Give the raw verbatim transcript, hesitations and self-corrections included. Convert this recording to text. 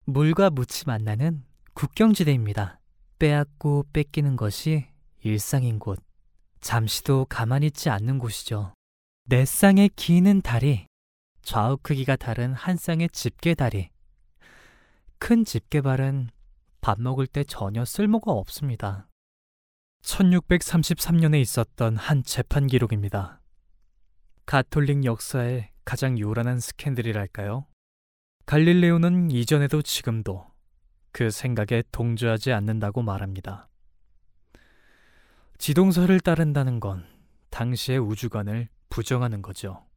물과 묻이 만나는 국경지대입니다. 빼앗고 뺏기는 것이 일상인 곳, 잠시도 가만히 있지 않는 곳이죠. 네 쌍의 기는 다리, 좌우 크기가 다른 한 쌍의 집게다리. 큰 집게발은 밥 먹을 때 전혀 쓸모가 없습니다. 천육백삼십삼 년에 있었던 한 재판 기록입니다. 가톨릭 역사의 가장 요란한 스캔들이랄까요? 갈릴레오는 이전에도 지금도 그 생각에 동조하지 않는다고 말합니다. 지동설을 따른다는 건 당시의 우주관을 부정하는 거죠.